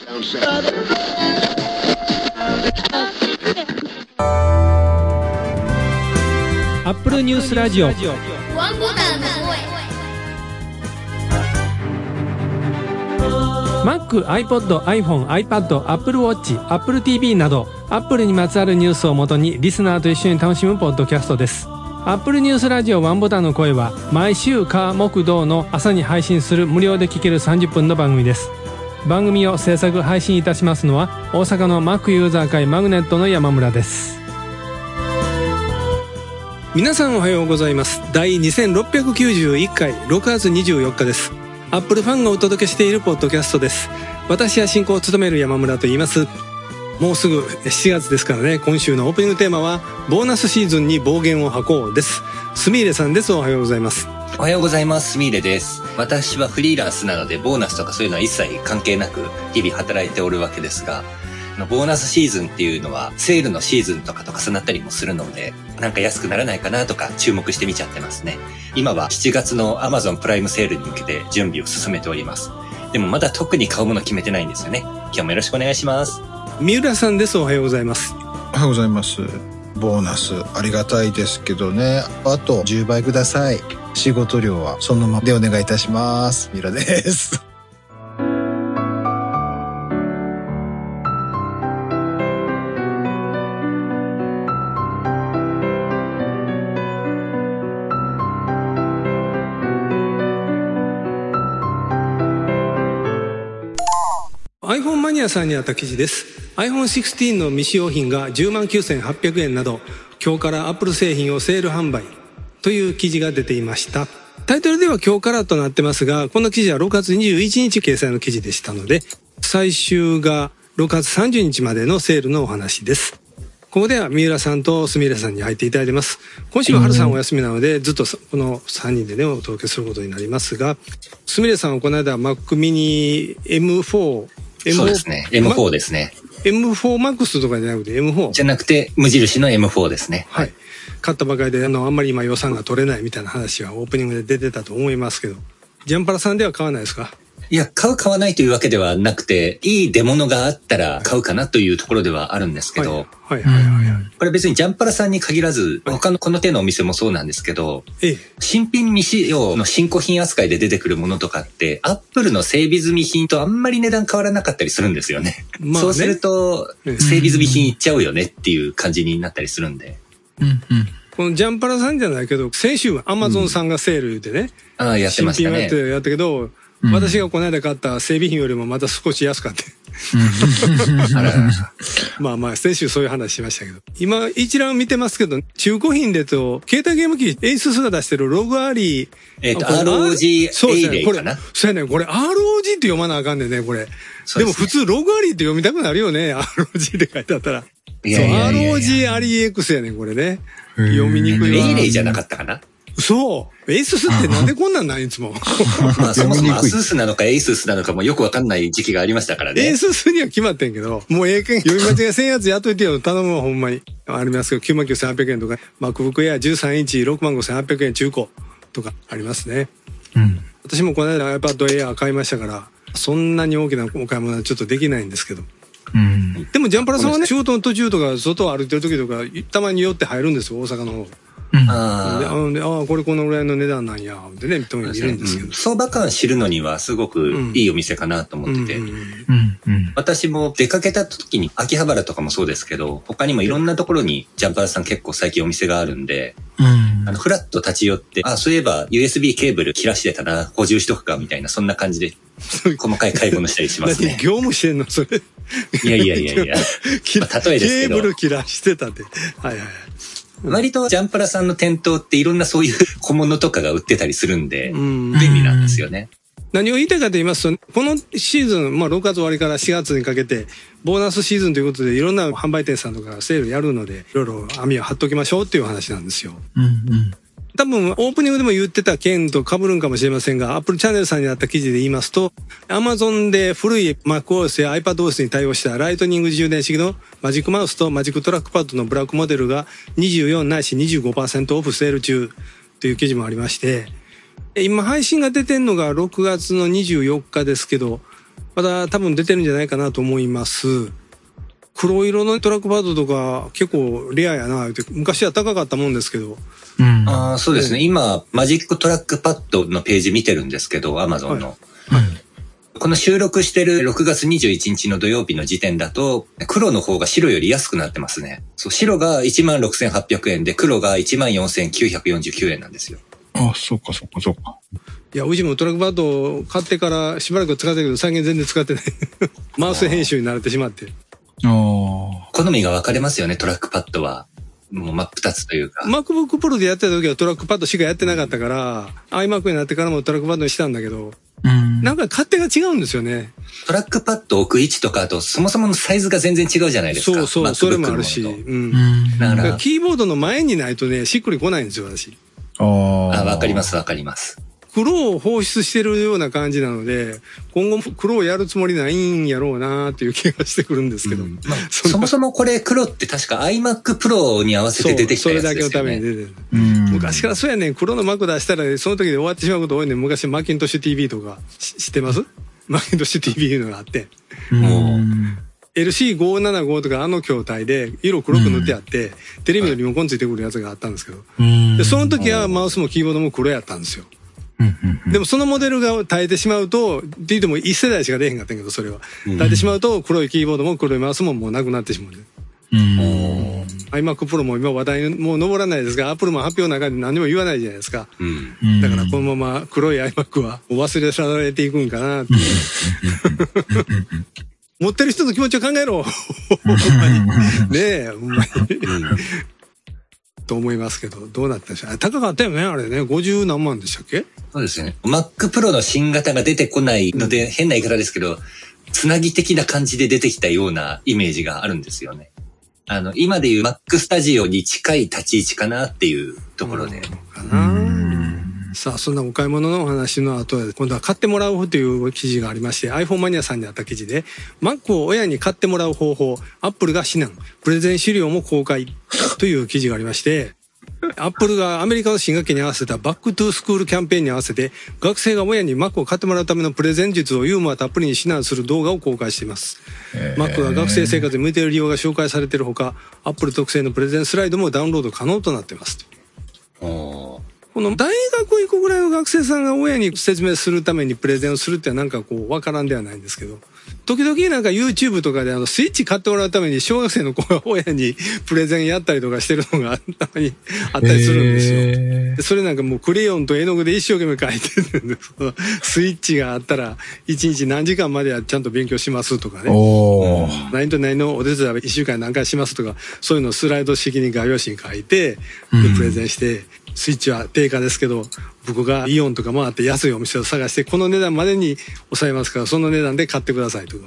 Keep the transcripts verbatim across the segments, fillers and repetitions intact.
アップルニュースラジオワンボタンの声 Mac、iPod、iPhone、iPad、Apple Watch、Apple ティーブイ など Apple にまつわるニュースをもとにリスナーと一緒に楽しむポッドキャストです。Apple ニュースラジオワンボタンの声は毎週火木土の朝に配信する無料で聴けるさんじゅっぷんの番組です。番組を制作配信いたしますのは大阪の Mac ユーザー会マグネットの山村です。皆さんおはようございます。第にせんろっぴゃくきゅうじゅういっかいろくがつにじゅうよっかです。アップルファンがお届けしているポッドキャストです。私は進行を務める山村と言います。もうすぐしちがつですからね。今週のオープニングテーマはボーナスシーズンに暴言を吐こうです。すみいれさんです。おはようございます。 おはようございます。すみいれです。私はフリーランスなのでボーナスとかそういうのは一切関係なく日々働いておるわけですが、ボーナスシーズンっていうのはセールのシーズンとかと重なったりもするので、なんか安くならないかなとか注目してみちゃってますね。今はしちがつの Amazon プライムセールに向けて準備を進めております。でもまだ特に買うもの決めてないんですよね。今日もよろしくお願いします。 三浦さんです。おはようございます。 おはようございます。ボーナスありがたいですけどね、あとじゅうばいください。仕事量はそのままでお願いいたします。三浦です iPhone マニアさんにあった記事です。 アイフォンシックスティーン の未使用品が じゅうまんきゅうせんはっぴゃくえんなど、今日から Apple 製品をセール販売という記事が出ていました。タイトルでは今日からとなってますが、この記事はろくがつにじゅういちにち掲載の記事でしたので、最終がろくがつさんじゅうにちまでのセールのお話です。ここでは三浦さんとすみれさんに入っていただいてます。今週は春さんお休みなので、ずっとこのさんにんでねお届けすることになりますが、すみれさんはこの間 Mac mini エムフォーそうですね。エムフォー ですね。 エムフォーマックス とかじゃなくて エムフォーじゃなくて無印の エムフォー ですね。 はい。買ったばかりであのあんまり今予算が取れないみたいな話はオープニングで出てたと思いますけど、ジャンパラさんでは買わないですか？ いや、買う買わないというわけではなくて、いい出物があったら買うかなというところではあるんですけど、はいはいはいはい、はい、 これ別にジャンパラさんに限らず、他のこの手のお店もそうなんですけど、ええ、新品未使用の新古品扱いで出てくるものとかって、アップルの整備済み品とあんまり値段変わらなかったりするんですよね。まあね、そうすると、整備済み品いっちゃうよねっていう感じになったりするんで。 うんうん、このジャンパラさんじゃないけど、先週はアマゾンさんがセールでね、 うん、ああやってましたね。 新品やったけど、うん、私がこの間買った整備品よりもまた少し安かった。あらまあまあ先週そういう話しましたけど、今一覧見てますけど、中古品でと携帯ゲーム機エイススが出してるログアリー、 えっと アールオージー エイレイかな。 そうやね、これ アールオージー って読まなあかんねんねこれ。でも普通ログアリーって読みたくなるよね。 アールオージー って書いてあったら。いやいやいやいや、そう アールオージー アリエックスやねんこれね。読みにくいわ。 エイレイじゃなかったかな。 そう。エイススってなんでこんなんなんいつも。 まあそもそもアスースなのかエイススなのかもよくわかんない時期がありましたからね。 エイススには決まってんけど、もうええけん読み間違いせんやつやっといてよ。頼むわほんまに。ありますけど、きゅうまんきゅうせんはっぴゃくえんとか、MacBook Air じゅうさんインチろくまんごせんはっぴゃくえん中古とかありますね。うん。私もこの間 iPad Air 買いましたから、そんなに大きなお買い物はちょっとできないんですけど。うん。でもジャンパラさんはね、仕事の途中とか外を歩いてる時とか、たまに寄って入るんですよ、大阪の方。うん、ああ、あこれこのぐらいの値段なんやってね、人もいるんですけど、うん、 相場感知るのにはすごくいいお店かなと思ってて、私も出かけた時に秋葉原とかもそうですけど、他にもいろんなところにジャンパラさん結構最近お店があるんで、うん、あのフラッと立ち寄って、あそういえば ユーエスビー ケーブル切らしてたな、補充しとくかみたいな、そんな感じで細かい買い物したりしますね。 業務してんのそれ。 いやいやいやいや、まあ、例えですけど。 ケーブル切らしてたって。はいはい。 割とジャンパラさんの店頭っていろんなそういう小物とかが売ってたりするんで、便利なんですよね。 何を言いたいかと言いますと、このシーズン、まあろくがつ終わりからしがつにかけて、ボーナスシーズンということでいろんな販売店さんとかセールやるので、いろいろ網を張っときましょうっていう話なんですよ。うんうん、多分オープニングでも言ってた件と被るんかもしれませんが、Apple チャンネルさんにあった記事で言いますと、Amazon で古い MacOS や iPadOS に対応したライトニング充電式のマジックマウスとマジックトラックパッドのブラックモデルがにじゅうよんないし にじゅうごパーセント オフセール中という記事もありまして、今配信が出てんのがろくがつのにじゅうよっかですけど、 まだ多分出てるんじゃないかなと思います。黒色のトラックパッドとか結構レアやなって、昔は高かったもんですけど。 うん、ああ、そうですね。今、マジックトラックパッドのページ見てるんですけど、アマゾンの。はいはい、この収録してるろくがつにじゅういちにちの土曜日の時点だと、黒の方が白より安くなってますね。そう、白が いちまんろくせんはっぴゃくえんで、黒が いちまんよんせんきゅうひゃくよんじゅうきゅうえんなんですよ。 ああ、そうかそうかそうか。 いや、うちもトラックパッドを買ってからしばらく使ってるけど、最近全然使ってない。マウス編集に慣れてしまって。 ああ。好みが分かれますよね、トラックパッドは。もう真っ二つというか。 MacBook Pro でやってた時はトラックパッドしかやってなかったから、iMac になってからもトラックパッドにしたんだけど、うん、なんか勝手が違うんですよね。 トラックパッド置く位置とか、あとそもそものサイズが全然違うじゃないですか。 そうそう、それもあるし。うん。だからキーボードの前にないとね、しっくりこないんですよ、私。 ああ、わかりますわかります。 黒を放出してるような感じなので、今後も黒をやるつもりないんやろうなっていう気がしてくるんですけど。うんまあ、 そ, そもそもこれ黒って確か iMac Pro に合わせて出てきたやつですよね。それだけのために出てる。昔からそうやねん、黒の Mac 出したら、ね、その時で終わってしまうこと多いねん。昔マッキントッシュ ティーブイ とか知ってます？マッキントッシュ ティーブイ のがあって。もう エルシーごひゃくななじゅうご とかあの筐体で色黒く塗ってあって、テレビのリモコンついてくるやつがあったんですけど。でその時はマウスもキーボードも黒やったんですよ。でもそのモデルが耐えてしまうと、って言っても一世代しか出へんかったんけど、それは。耐えてしまうと黒いキーボードも黒いマウスももうなくなってしまうね。うん、iMac Pro も今話題にもう上らないですが、Apple も発表の中で何も言わないじゃないですか。うん、だからこのまま黒い iMac は忘れ去られていくんかなって。持ってる人の気持ちを考えろ。ほんまに。ねえ、ほんまに。と思いますけど、どうなったんでしょう。高かったよね、あれね。ごじゅう何万でしたっけ？そうですね。Mac Pro の新型が出てこないので、うん、変な言い方ですけど、つなぎ的な感じで出てきたようなイメージがあるんですよね。あの、今でいう Mac Studio に近い立ち位置かなっていうところで。 さあ、そんなお買い物のお話の後は、今度は買ってもらうという記事がありまして、iPhone マニアさんにあった記事で、Mac を親に買ってもらう方法、Apple が指南、プレゼン資料も公開という記事がありまして、Apple がアメリカの新学期に合わせたバックトゥースクールキャンペーンに合わせて、学生が親に Mac を買ってもらうためのプレゼン術をユーモアたっぷりに指南する動画を公開しています。Mac が学生生活に向いている利用が紹介されているほか、Apple 特製のプレゼンスライドもダウンロード可能となっています。この大学行くぐらいの学生さんが親に説明するためにプレゼンをするってなんかこうわからんではないんですけど、時々なんか YouTube とかであのスイッチ買ってもらうために小学生の子が親にプレゼンやったりとかしてるのがたまにあったりするんですよ。えー、それなんかもうクレヨンと絵の具で一生懸命書いてるんで、スイッチがあったらいちにち何時間まではちゃんと勉強しますとかね。おー。何と何のお手伝いはいっしゅうかんに何回しますとか、そういうのをスライド式に概要紙に書いて、でプレゼンして、うんスイッチは定価ですけど、僕がイオンとか回って安いお店を探して、この値段までに抑えますから、その値段で買ってくださいとか。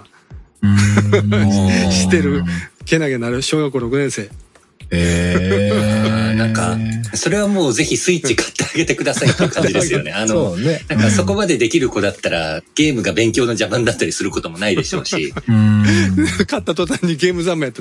してる、けなげなる小学校ろくねん生。 えー、なんか、それはもうぜひスイッチ買ってあげてくださいっていう感じですよね。あの、ね、なんかそこまでできる子だったら、ゲームが勉強の邪魔になったりすることもないでしょうし。 買った途端にゲーム三昧や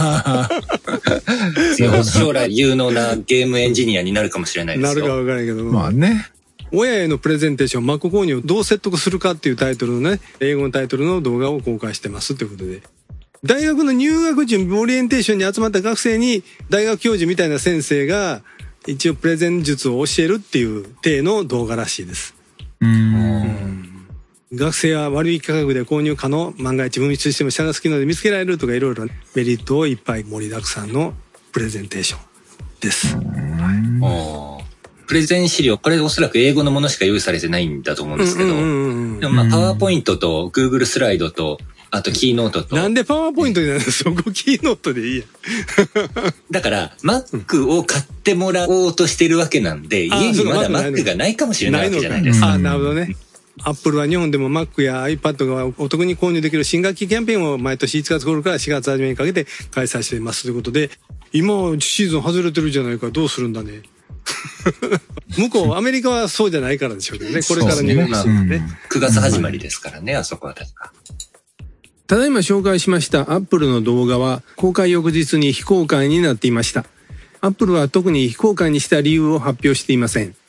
った将来有能なゲームエンジニアになるかもしれないですよ。 なるかわからないけど。 まあね。 親へのプレゼンテーション、Mac購入をどう説得するかっていうタイトルのね、英語のタイトルの動画を公開してますということで。大学の入学準備オリエンテーションに集まった学生に大学教授みたいな先生が一応プレゼン術を教えるっていう体の動画らしいです。うーん学生は割引価格で購入可能、万が一分密しても下が好きので見つけられるとかいろいろメリットをいっぱい盛りだくさんのプレゼンテーションです。 はい、プレゼン資料、これおそらく英語のものしか用意されてないんだと思うんですけど、でもまあパワーポイントと Google スライドとあとキーノートと。 なんでパワーポイントになるの？そこキーノートでいいや。 だから、Mac を買ってもらおうとしてるわけなんで、家にまだ Mac がないかもしれないわけじゃないですか。 あ、なるほどね。Apple は日本でも Mac や iPad がお得に購入できる新学期キャンペーンを毎年いちがつ頃からしがつ初めにかけて開催していますということで、今シーズン外れてるじゃないか、どうするんだね。向こう、アメリカはそうじゃないからでしょうけどね。これから入学するんでね。 くがつ始まりですからね、あそこは確か。 ただいま紹介しましたアップルの動画は公開翌日に非公開になっていました。アップルは特に非公開にした理由を発表していません。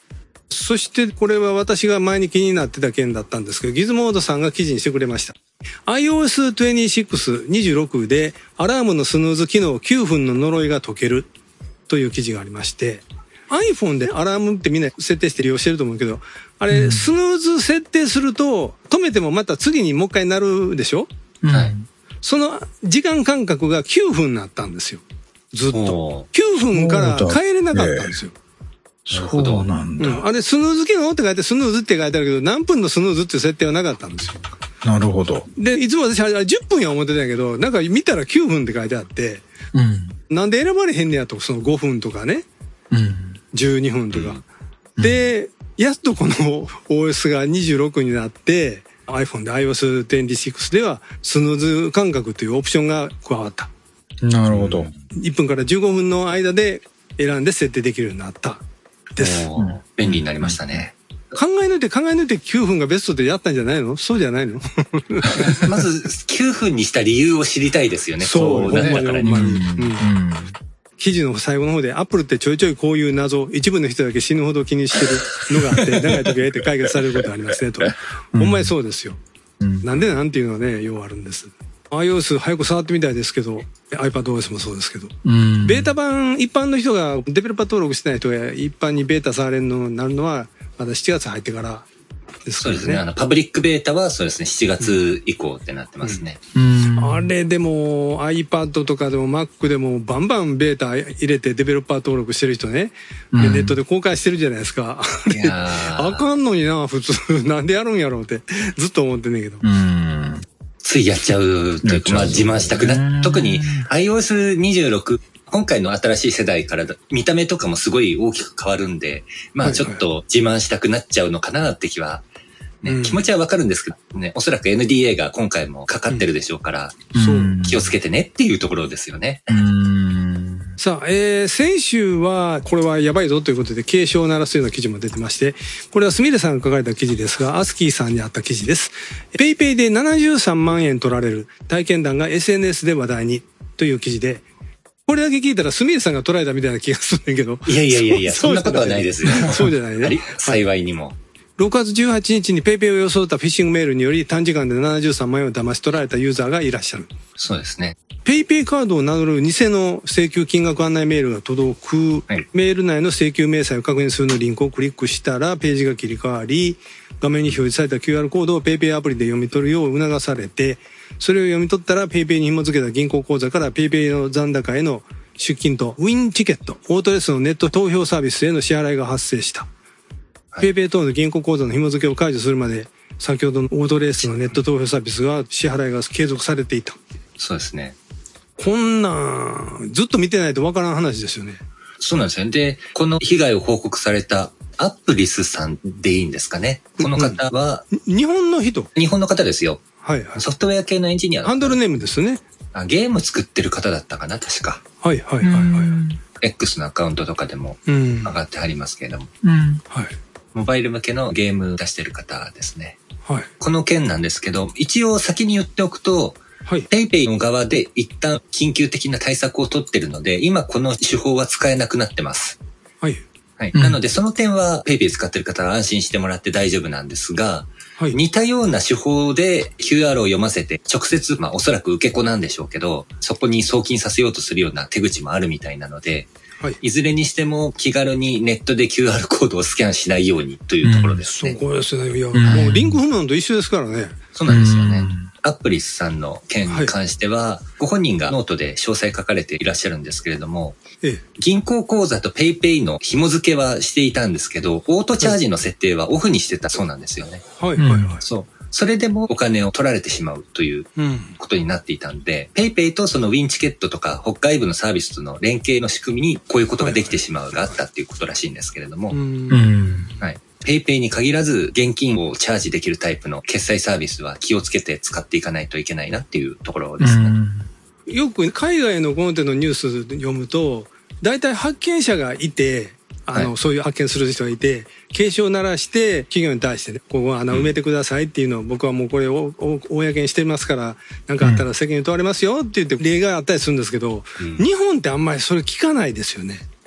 そしてこれは私が前に気になってた件だったんですけど、ギズモードさんが記事にしてくれました。アイオーエスにじゅうろく、にじゅうろくでアラームのスヌーズ機能きゅうふんの呪いが解けるという記事がありまして、iPhone でアラームってみんな設定して利用してると思うけど、あれ、うん、スヌーズ設定すると止めてもまた次にもう一回なるでしょ、はい。その時間間隔がきゅうふんになったんですよ。ずっと。きゅうふんから変えれなかったんですよ。 そうなんだ。 うん。あれ、スヌーズ機能って書いてスヌーズって書いてあるけど、何分のスヌーズっていう設定はなかったんですよ。 なるほど。 で、いつも私はじゅっぷんや思ってたんやけど、なんか見たらきゅうふんって書いてあって、うん、なんで選ばれへんねやと、そのごふんとかね、うん、じゅうにふんとか。うん、で、やっとこの オーエス がにじゅうろくになって、iPhone で アイオーエスにじゅうろく ではスヌーズ間隔というオプションが加わった。 なるほど。 いっぷんからじゅうごふんの間で選んで設定できるようになった。です。 便利になりましたね。 考え抜いて考え抜いてきゅうふんがベストでやったんじゃないの？そうじゃないの？ まずきゅうふんにした理由を知りたいですよね。 そうだからね。記事の最後の方で、アップルってちょいちょいこういう謎、一部の人だけ死ぬほど気にしてるのがあって、長い時は得て解決されることがありますねと。ほんまにそうですよ。なんでなんていうのはね、ようあるんです。iOS 早く触ってみたいですけど、iPadOS もそうですけど、ベータ版、一般の人が、デベロッパー登録してない人が一般にベータ触れるのになるのは、まだしちがつ入ってからですからね。 そうですね。あの、パブリックベータはそうですね、しちがつ以降ってなってますね。 うんうん、あれでも iPad とかでも Mac でもバンバンベータ入れてデベロッパー登録してる人ね、うん、ネットで公開してるじゃないですか。あれ、あかんのにな、普通。なんでやるんやろうってずっと思ってんねんけど。 うんついやっちゃうというか、まあ自慢したくな、特に アイオーエスにじゅうろく、今回の新しい世代から見た目とかもすごい大きく変わるんで、まあちょっと自慢したくなっちゃうのかなって気は、ね、うん、気持ちはわかるんですけどね、おそらく エヌディーエー が今回もかかってるでしょうから、うん、気をつけてねっていうところですよね。 うんさあ、えー、先週は、これはやばいぞということで、警鐘を鳴らすような記事も出てまして、これはすみれさんが書かれた記事ですが、アスキーさんにあった記事です。ペイペイでななじゅうさんまんえん取られる体験談が エスエヌエス で話題にという記事で、これだけ聞いたらすみれさんが捉えたみたいな気がするんだけど。 いやいやいやいや、そんなことはないですよ。 そうじゃないね。 幸いにも。 ろくがつじゅうはちにちにペイペイを装ったフィッシングメールにより短時間でななじゅうさんまんえんを騙し取られたユーザーがいらっしゃる。 そうですね。 ペイペイカードを名乗る偽の請求金額案内メールが届く、はい、メール内の請求明細を確認するのリンクをクリックしたらページが切り替わり、画面に表示された キューアール コードをペイペイアプリで読み取るよう促されて、それを読み取ったらペイペイに紐付けた銀行口座からペイペイの残高への出金とウィンチケット、オートレスのネット投票サービスへの支払いが発生した。はい、ペイペイ等の銀行口座の紐付けを解除するまで、先ほどのオートレースのネット投票サービスが支払いが継続されていた。 そうですね。 こんなん、ずっと見てないとわからん話ですよね。 そうなんですよね。で、この被害を報告されたアップリスさんでいいんですかね。この方は、 うん、日本の人日本の方ですよ。 はいはい。 ソフトウェア系のエンジニア。 ハンドルネームですね。 あ、ゲーム作ってる方だったかな、確か。 はいはいはいはい。 X のアカウントとかでも上がってはりますけれども。うん。はい。モバイル向けのゲーム出してる方ですね。はい。この件なんですけど、一応先に言っておくと、はい。ペイペイの側で一旦緊急的な対策を取ってるので、今この手法は使えなくなってます。はい。はい。うん、なのでその点はペイペイ使ってる方は安心してもらって大丈夫なんですが、はい。似たような手法で キューアール を読ませて、直接、まあおそらく受け子なんでしょうけど、そこに送金させようとするような手口もあるみたいなので、はい。いずれにしても気軽にネットで キューアール コードをスキャンしないようにというところですね。 うん、そうですね。いや、うん、もうリンク不能と一緒ですからね。 そうなんですよね。うんアップリスさんの件に関しては、はい、ご本人がノートで詳細書かれていらっしゃるんですけれども、ええ、銀行口座とペイペイの紐付けはしていたんですけど、オートチャージの設定はオフにしてたそうなんですよね。はいはいはい。そう。それでもお金を取られてしまうということになっていたんで、ペイペイとそのウィンチケットとか北海部のサービスとの連携の仕組みにこういうことができてしまうがあったっていうことらしいんですけれども、はい。ペイペイに限らず現金をチャージできるタイプの決済サービスは気をつけて使っていかないといけないなっていうところですね。 よく海外のこの手のニュース読むと、大体発見者がいて、あの、はい、そういう発見する人がいて、警鐘を鳴らして企業に対してね、ここ穴埋めてくださいっていうのを、うん、僕はもうこれを公にしてますから、なんかあったら責任問われますよって言って例があったりするんですけど、うん、日本ってあんまりそれ聞かないですよね。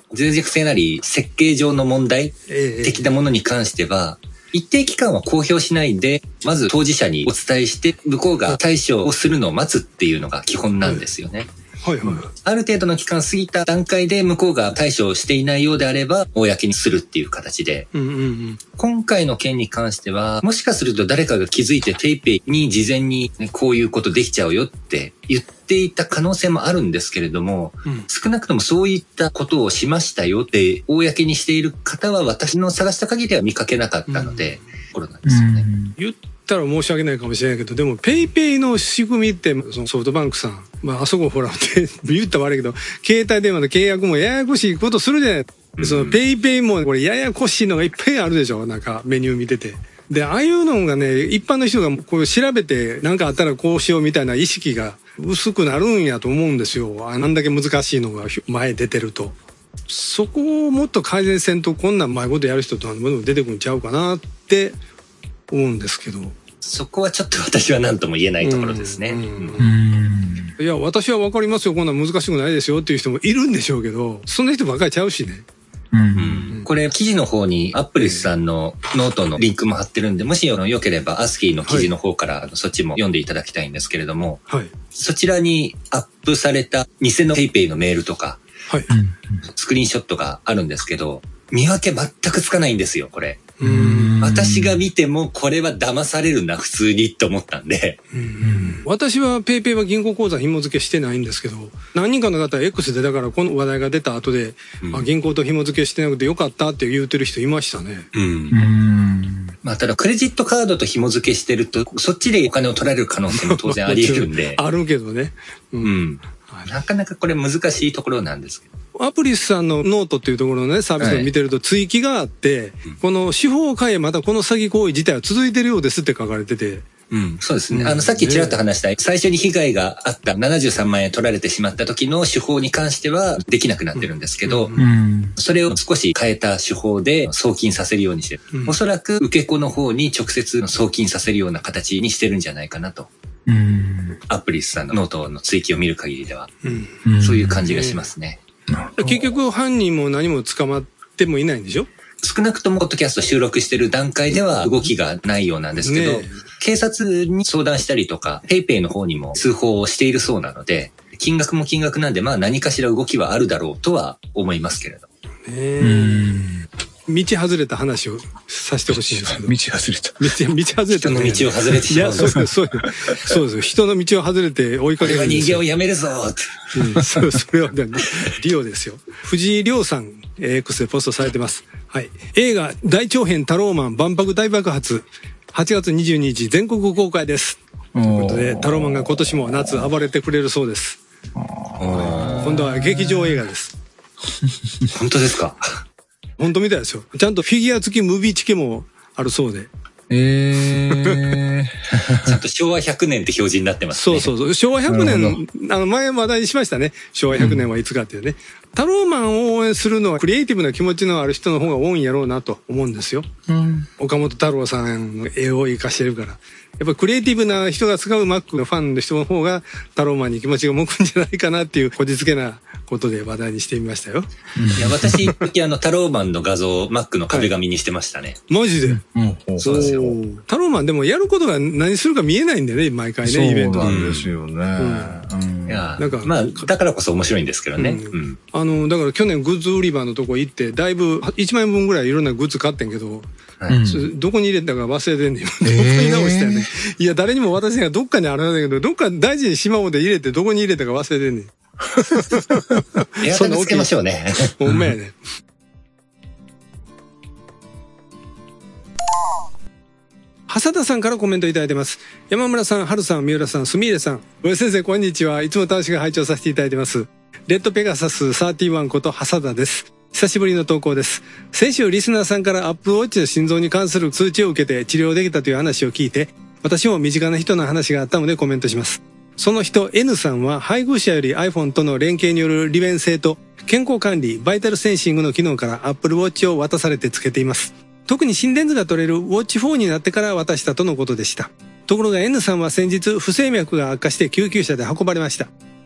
脆弱性なり設計上の問題的なものに関しては、一定期間は公表しないで、まず当事者にお伝えして、向こうが対処をするのを待つっていうのが基本なんですよね。 はいはいはい、 ある程度の期間過ぎた段階で向こうが対処をしていないようであれば、公にするっていう形で、 うんうんうん、 今回の件に関しては、もしかすると誰かが気づいて PayPay に事前に、ね、こういうことできちゃうよって言っていた可能性もあるんですけれども、うん、少なくともそういったことをしましたよって公にしている方は私の探した限りは見かけなかったので、うん、これなんですよね。 言ったら申し訳ないかもしれないけど、でも PayPay の仕組みってそのソフトバンクさん、まああそこほらって言ったら悪いけど、携帯電話の契約もややこしいことするじゃない。うん、その PayPay もこれややこしいのがいっぱいあるでしょ。なんかメニュー見てて。で、ああいうのがね、一般の人がこう調べて何かあったらこうしようみたいな意識が薄くなるんやと思うんですよ。あんだけ難しいのが前出てると。そこをもっと改善せんとこんなうまいことやる人とかも出てくるんちゃうかなって思うんですけど。 そこはちょっと私は何とも言えないところですね。うんうんうん、いや、私は分かりますよ。こんな難しくないですよっていう人もいるんでしょうけど、そんな人ばっかりちゃうしね。 うんうん、これ記事の方にアップリスさんのノートのリンクも貼ってるんで、もしよければアスキーの記事の方からそっちも読んでいただきたいんですけれども、はい、そちらにアップされた偽の PayPay のメールとか、はい、スクリーンショットがあるんですけど、見分け全くつかないんですよ、これ。うーん、私が見てもこれは騙されるな普通にと思ったんで、うん、 私は PayPay は銀行口座紐付けしてないんですけど、何人かの方は X でだからこの話題が出た後で、うん、あ銀行と紐付けしてなくてよかったって言うてる人いましたね。うん、 うんまあ、ただクレジットカードと紐付けしてるとそっちでお金を取られる可能性も当然あり得るんであるけどね、 うん、うんなかなかこれ難しいところなんですけど。 アプリスさんのノートっていうところのね、サービスを見てると追記があって、はい、この手法を変えまたこの詐欺行為自体は続いてるようですって書かれてて。 うん、そうですね。あの、さっきちらっと話した、最初に被害があったななじゅうさんまんえん取られてしまった時の手法に関してはできなくなってるんですけど、うんうん、それを少し変えた手法で送金させるようにしてる。うん、おそらく受け子の方に直接送金させるような形にしてるんじゃないかなと。うん、アプリスさんのノートの追記を見る限りでは、うん、そういう感じがしますね。 結局犯人も何も捕まってもいないんでしょ？ 少なくともポッドキャスト収録してる段階では動きがないようなんですけど、ね、警察に相談したりとか PayPay の方にも通報をしているそうなので、金額も金額なんでまあ何かしら動きはあるだろうとは思いますけれど。 へー。道外れた話をさせてほしいんですけど。 道外れた。 道、道外れた、 ね。人の道を外れてしまう。 いや、そうです、そうです。そうです。人の道を外れて追いかけるんですよ。 人間をやめるぞって。 うん、そう、それはね、リオですよ。藤井亮さん、X でポストされてます。はい。映画、大長編タローマン万博大爆発。はちがつにじゅうににち全国公開です。ということで、タローマンが今年も夏暴れてくれるそうです。今度は劇場映画です。 本当ですか？ 本当みたいですよ。ちゃんとフィギュア付きムービーチケもあるそうで。 えー、 ちゃんとしょうわひゃくねんって表示になってますね。 そうそうそう。しょうわひゃくねん、あの前話題にしましたね。しょうわひゃくねんはいつかっていうね。うん、タローマンを応援するのはクリエイティブな気持ちのある人の方が多いんやろうなと思うんですよ。うん、岡本太郎さんの絵を生かしてるから。やっぱクリエイティブな人が使う Mac のファンの人の方がタローマンに気持ちが向くんじゃないかなっていうこじつけなことで話題にしてみましたよ。 いや、私、あの、タローマンの画像を Mac の壁紙にしてましたね。 はい、マジで、 うん、そうですよ。 タローマンでもやることが何するか見えないんだよね、毎回ね、イベント。 そうなんですよね。うんうん、いや、なんか、まあ、だからこそ面白いんですけどね。うんうん、あの、だから去年グッズ売り場のとこ行って、だいぶいちまんえんぶんぐらいいろんなグッズ買ってんけど、はい、どこに入れたか忘れてんねん。どこに直したよね。いや、誰にも私がどっかにあるんだけど、どっか大事にしまおうで入れて、どこに入れたか忘れてんねん。 エアタグつけましょうね。 ほんまやね。浅田さんからコメントいただいてます。山村さん、春さん、三浦さん、すみれさん。上先生、こんにちは。いつも楽しく拝聴させていただいてます。レッドペガサスさんじゅういちこと浅田です。久しぶりの投稿です。先週リスナーさんからアップルウォッチの心臓に関する通知を受けて治療できたという話を聞いて、私も身近な人の話があったのでコメントします。その人 N さんは配偶者より iPhone との連携による利便性と健康管理、バイタルセンシングの機能から Apple Watch を渡されてつけています。特に心電図が取れる ウォッチフォー になってから渡したとのことでした。ところが N さんは先日不整脈が悪化して救急車で運ばれました。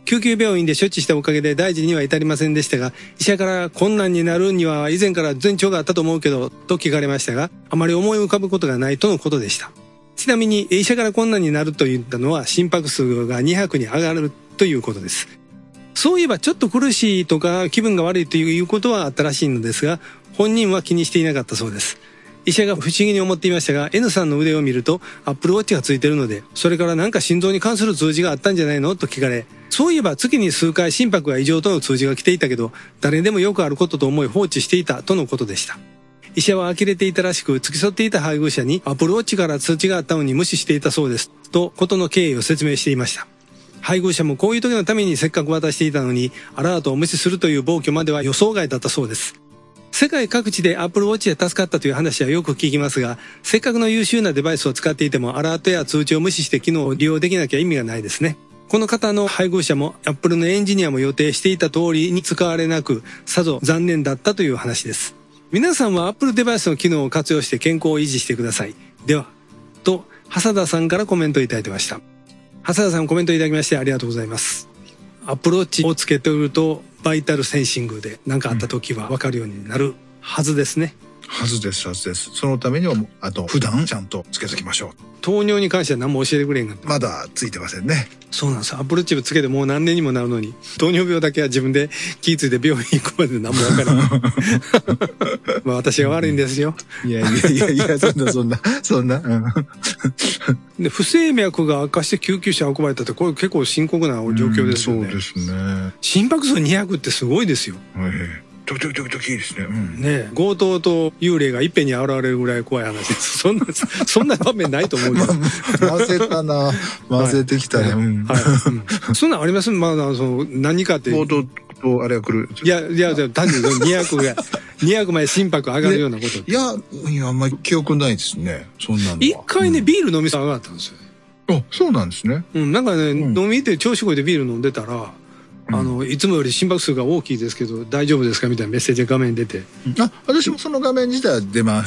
救急病院で処置したおかげで大事には至りませんでしたが、医者から困難になるには以前から前兆があったと思うけど、と聞かれましたが、あまり思い浮かぶことがないとのことでした。ちなみに医者から困難になると言ったのは心拍数がにひゃくに上がるということです。そういえばちょっと苦しいとか気分が悪いということはあったらしいのですが、本人は気にしていなかったそうです。医者が不思議に思っていましたが、 N さんの腕を見るとアップルウォッチがついてるので、それからなんか心臓に関する通知があったんじゃないのと聞かれ、そういえば月に数回心拍が異常との通知が来ていたけど、誰でもよくあることと思い放置していたとのことでした。医者は呆れていたらしく、付き添っていた配偶者にアップルウォッチから通知があったのに無視していたそうですとことの経緯を説明していました。配偶者もこういう時のためにせっかく渡していたのにアラートを無視するという暴挙までは予想外だったそうです。世界各地でアップルウォッチで助かったという話はよく聞きますが、せっかくの優秀なデバイスを使っていてもアラートや通知を無視して機能を利用できなきゃ意味がないですね。この方の配偶者もアップルのエンジニアも予定していた通りに使われなく、さぞ残念だったという話です。皆さんはアップルデバイスの機能を活用して健康を維持してください。では、と、հաս田さんからコメントいただいてました。հաս田さんコメントいただきましてありがとうございます。アップルウォッチをつけておると、バイタルセンシングで何かあった時は分かるようになるはずですね。 はずですはずです。そのためにはあと普段ちゃんとつけときましょう。 糖尿に関しては何も教えてくれんかった。 まだついてませんね。 そうなんです。アップルチップつけてもう何年にもなるのに、糖尿病だけは自分で気ぃついて病院行くまで何も分からないまあ私が悪いんですよ。 いやいやいやいや、そんなそんなそんな、うん、 で不整脈が悪化して救急車運ばれたって、これ結構深刻な状況ですよね。 うん、そうですね。 心拍数にひゃくってすごいですよ。 はい、ドキドキドキドキですね。うん、 ねえ、強盗と幽霊がいっぺんに現れるぐらい怖い話です。そんなそんな場面ないと思うけど。 混ぜたな、混ぜてきたね。はい、うんはいうん、そんなんあります？まあその何かって。 強盗とあれが来る。 いやいや単ににひゃくがにひゃくまで心拍上がるようなこと。 いやいやあんまり記憶ないですね。そんなのは。 一回ね、うん、ビール飲みそう上がったんですよ。 あ、そうなんですね。 うん、なんかね、うん、飲みって調子こいでビール飲んでたら。あのいつもより心拍数が大きいですけど大丈夫ですかみたいなメッセージが画面に出て、 あ、私もその画面自体は出ます、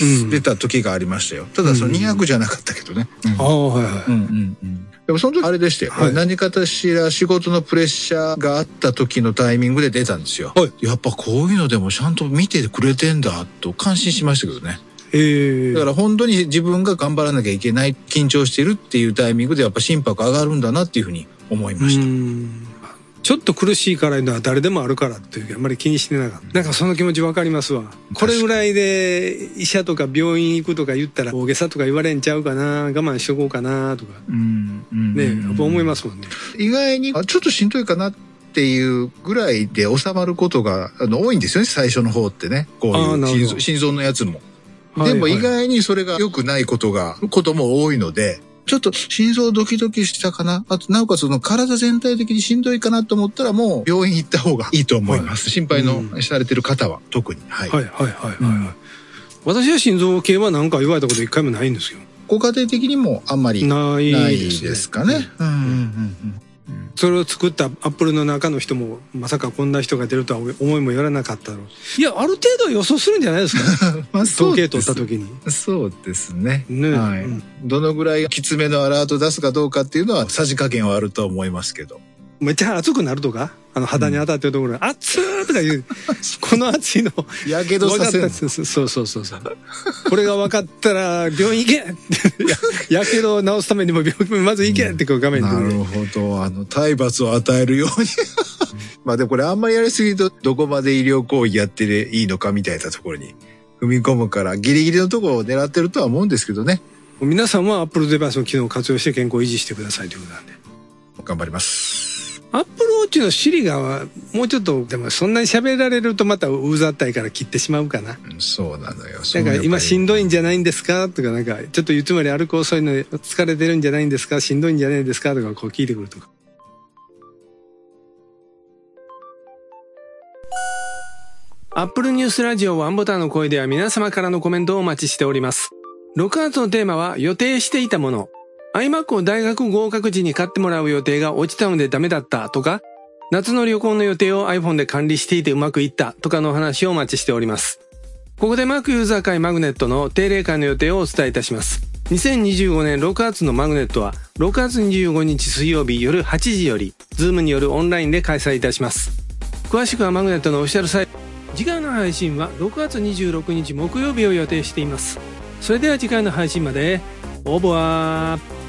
うん、出た時がありましたよ。ただそのにひゃくじゃなかったけどね、うんうん、ああはいはい、うんうんうん、でもその時あれでしたよ、はい、何かしら仕事のプレッシャーがあった時のタイミングで出たんですよ、はい、やっぱこういうのでもちゃんと見てくれてんだと感心しましたけどね。えー、だから本当に自分が頑張らなきゃいけない、緊張してるっていうタイミングでやっぱ心拍上がるんだなっていうふうに思いました。うん、 ちょっと苦しいからいうのは誰でもあるからっていうあんまり気にしてなかった。なんかその気持ちわかりますわ。これぐらいで医者とか病院行くとか言ったら大げさとか言われんちゃうかな、我慢しとこうかなとか、うんうん、ねやっぱ思いますもんね。 意外にあちょっとしんどいかなっていうぐらいで収まることがあの多いんですよね、最初の方ってね。こういう心臓、心臓のやつも。でも意外にそれが良くないことがことも多いので、ちょっと心臓ドキドキしたかな、あとなおかつその体全体的にしんどいかなと思ったらもう病院行った方がいいと思います、はい、心配のされてる方は特に、はい、はいはいはいはい、うん、 私は心臓系は何か言われたこと一回もないんですよ。 ご家庭的にもあんまりないですかね。うんうんうんうん、 それを作ったアップルの中の人もまさかこんな人が出るとは思いもよらなかったの。いやある程度予想するんじゃないですかまあ統計取った時に。 そうですね、ね、はい、うん、どのぐらいきつめのアラート出すかどうかっていうのはさじ加減はあると思いますけど、 めっちゃ熱くなるとか、あの肌に当たってるところで、うん、熱ーとか言うこの熱いのやけどさせる。 そうそうそうそうこれが分かったら病院行けやけどを治すためにも病院まず行けってこう画面に、 うん、なるほど、あの体罰を与えるようにまあでもこれあんまりやりすぎるとどこまで医療行為やってでいいのかみたいなところに踏み込むからギリギリのところを狙ってるとは思うんですけどね。 皆さんはアップルデバイスの機能を活用して健康を維持してくださいということなんで頑張ります。 アップルウォッチのシリがもうちょっとでもそんなに喋られるとまたうざったいから切ってしまうかな。 そうなのよ。 なんか今しんどいんじゃないんですかとか、なんかちょっといつもより歩く遅いので疲れてるんじゃないんですか、しんどいんじゃないですかとかこう聞いてくるとか。アップルニュースラジオワンボタンの声では皆様からのコメントをお待ちしております。ろくがつのテーマは予定していたもの。iMac を大学合格時に買ってもらう予定が落ちたのでダメだったとか、夏の旅行の予定を iPhone で管理していてうまくいったとかの話をお待ちしております。ここで Mac ユーザー会マグネットの定例会の予定をお伝えいたします。 にせんにじゅうごねんろくがつのマグネットはろくがつにじゅうごにち水曜日夜はちじより Zoom によるオンラインで開催いたします。詳しくはマグネットのオフィシャルサイト。次回の配信はろくがつにじゅうろくにち木曜日を予定しています。それでは次回の配信まで。オーボワー。